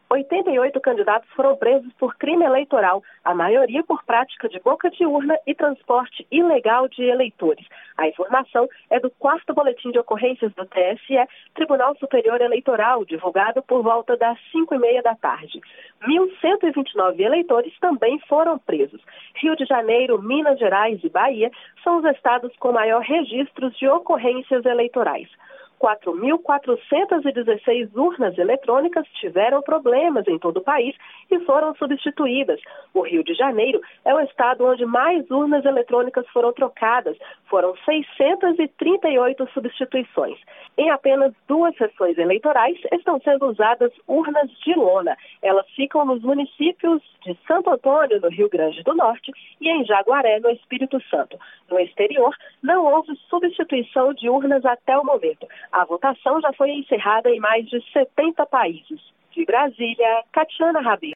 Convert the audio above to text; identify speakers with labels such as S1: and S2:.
S1: 88 candidatos foram presos por crime eleitoral, a maioria por prática de boca de urna e transporte ilegal de eleitores. A informação é do 4º Boletim de Ocorrências do TSE, Tribunal Superior Eleitoral, divulgado por volta das 5h30 da tarde. 1.129 eleitores também foram presos. Rio de Janeiro, Minas Gerais e Bahia são os estados com maior registros de ocorrências eleitorais. 4.416 urnas eletrônicas tiveram problemas em todo o país e foram substituídas. O Rio de Janeiro é o estado onde mais urnas eletrônicas foram trocadas. Foram 638 substituições. Em apenas 2 sessões eleitorais estão sendo usadas urnas de lona. Elas ficam nos municípios de Santo Antônio, no Rio Grande do Norte, e em Jaguaré, no Espírito Santo. No exterior, não houve substituição de urnas até o momento. A votação já foi encerrada em mais de 70 países. De Brasília, Catiana Rabelo.